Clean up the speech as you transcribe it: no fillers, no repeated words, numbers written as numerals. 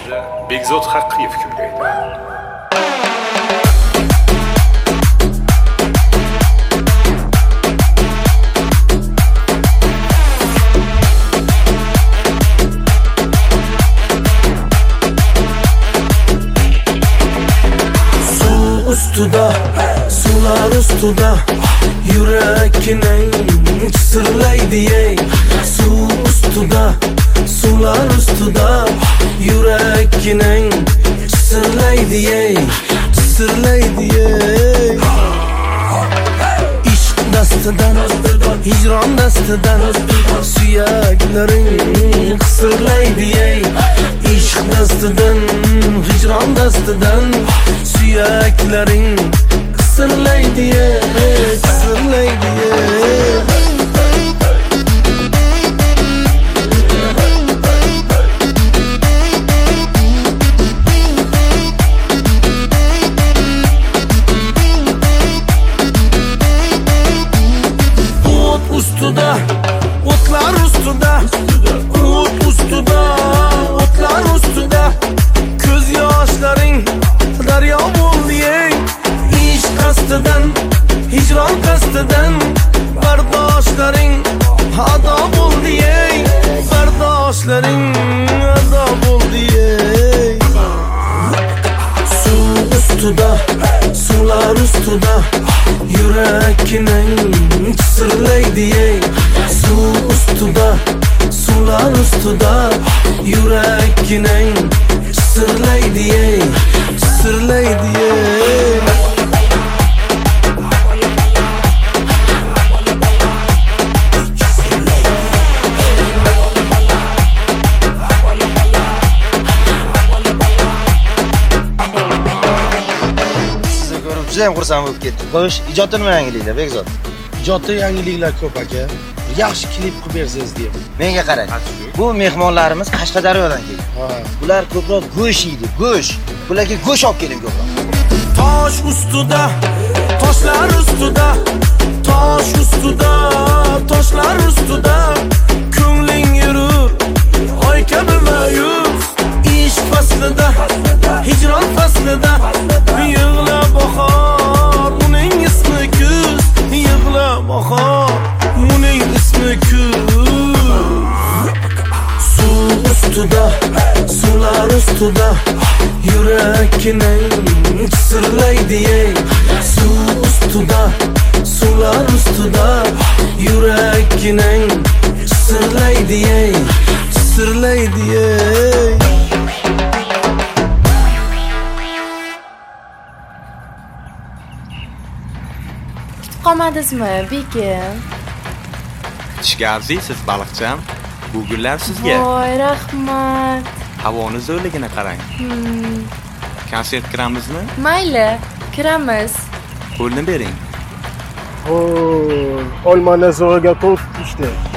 so'zi Bekzod Haqqiyev kuylaydi. Ustida, sular ustida, yurakning sirlaydi ey. Suv ustida, sular ustida, yurakning sirlaydi ey, sirlaydi ey. Ishq dastidan, hijron dastidan, suyaklaring sirlaydi ey. Ishq dastidan, hijron dastidan, suyaklaring sirlaydi ey, sirlaydi ey. Ustida, o'tlar ustida, o't ustida, o'tlar ustida, ko'z yoshlaring daryo bo'ldi ey. Ishq qasdidan, hijron qasdidan, bardoshlaring ado bo'ldi ey, bardoshlaring ado bo'ldi ey. Suv ustida, suvlar ustida, yurakning sirlaydi ey. Suv ustida, suvlar ustida, yurakning sirlaydi ey, sirlaydi ey. Judayam xursand bo'lib ketdim. Xo'sh, ijodda nima yangiliklar, Bekzod? Ijodda yangiliklar ko'p aka. Yaxshi klip qilib bersangiz deyapman. Menga qarang. Bu mehmonlarimiz Qashqadaryodan kelgan. Bular ko'proq go'sht yeydi, go'sht. Bularga go'sht olib keling ko'proq. Tosh ustida, toshlar ustida, tosh ustida, toshlar ustida, ko'ngling yurur, oy kabi mayus. Ishq faslida, hijron faslida, yig'la bahor, uning ismi kuz. Yig'la bahor, uning ismi kuz. Suv ustida, suvlar ustida, yurakning sirlaydi ey. Suv ustida, suvlar ustida, yurakning sirlaydi ey, sirlaydi ey. Qomadizmi, bekim? Tishga arziysiz, baliqcham. Bu gullar sizga. Voy, rahmat. Havoni zo'rligini qarang. Konsert kiramizmi? Mayli, kiramiz. Qo'lni bering. Olma nazoriga to'rt işte.